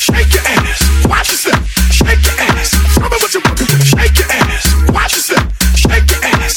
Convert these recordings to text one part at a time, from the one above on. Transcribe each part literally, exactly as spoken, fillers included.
Shake your ass. Watch yourself. Shake your ass. Show me what you're working with. Shake your ass. Watch yourself. Shake your ass.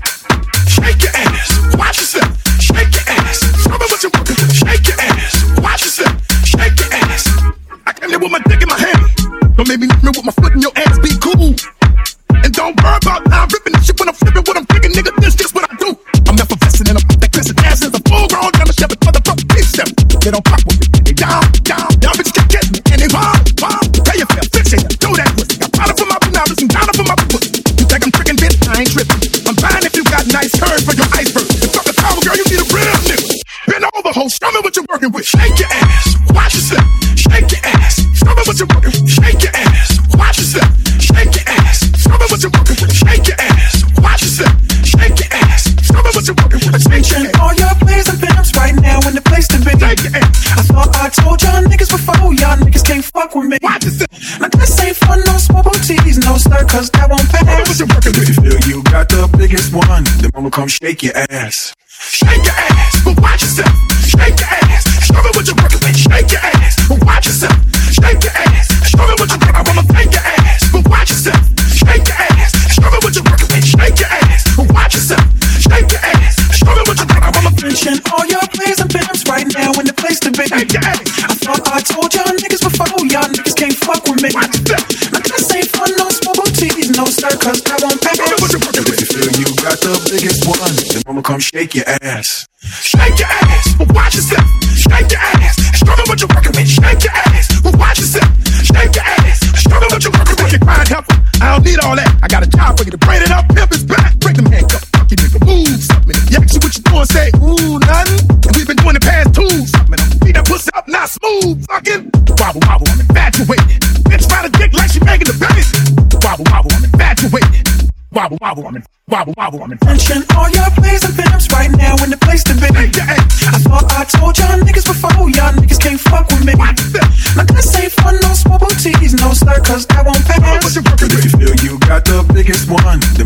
Shake your ass. Watch yourself. Shake your ass. Show me what you're working with. Shake your ass. Watch yourself. Shake your ass. I came there with my dick in my hand. Don't make me lift me with my foot in your ass. Be cool. And don't worry about how I'm ripping the shit when I'm flipping what I'm thinking, nigga. This just what I do. I'm effervescent and I'm that glisten ass is a full grown German Shepherd motherfucker beast them. They don't pop with it. They down, down, down bitches keep getting me. And they bomb, bomb. Tell your fam, fix it. Do that pussy. I'm proud of for my bananas and down for my pussy. You think I'm tricking, bitch? I ain't tripping. I'm fine if you got nice curves for your iceberg. If fuck a towel, girl, you need a real nigga. Bend over, ho. Show me what you're working with. Shake your ass. Watch yourself. Shake your ass. Show me what you're working with. Shake your ass. Watch yourself. Shake your ass. Show me what you're working with. Shake your ass. Watch yourself. Shake your ass. Show me what you're working with. Attention, all your players and pimps right now in the place to be. Shake your ass. I thought I told y'all niggas before, y'all niggas can't fuck with me. Watch yourself. Now this ain't for no small booties, no sir, cause that won't pass. Show me what you're working with. If you feel you got the biggest one, then I'ma come shake your ass. Shake your ass, but watch yourself. Shake your ass. Show me what you're working with. Shake your ass, but watch yourself. Shake your ass. Show me what you're working with. I'ma take your ass, but watch yourself. Shake your ass. Show me what you're working with. Shake your ass, but watch yourself. Shake your ass. Show me what you're working with. I'ma Attention, all your players and pimps right now in the place to be. shake your ass. I thought I told y'all niggas before, y'all niggas can't fuck with me. Watch yourself. Now this ain't for no small booties, no sir, cause that won't pass. Show me what you're working If with. you feel you got the biggest one, then I'ma come shake your ass. Shake your ass, but watch yourself. Shake your ass. Show me what you're working with. Shake your ass, but watch yourself. Shake your ass. Show me what you're working with. You find help. I don't need all that. I got a job for you to braid it up, pimp his back, break them handcuffs. Fuck you, nigga, move something. You ask you what you doing, say ooh nothing. And we've been doing it past two something. Beat that pussy up, not smooth, fucking. Wobble wobble, I'm infatuated. Bitch ride a dick like she making the baby. Wobble wobble, I'm infatuated. Wobble wobble, I'm in. Wobble wobble, I'm in. Attention, all your players and pimps right now in the place to be. Shake your ass. I thought I told y'all niggas before, y'all niggas can't fuck with me. Watch yourself. Now this ain't for no small booties, no sir, cause that won't Show me what pass. you're working If with. you feel you got the biggest one,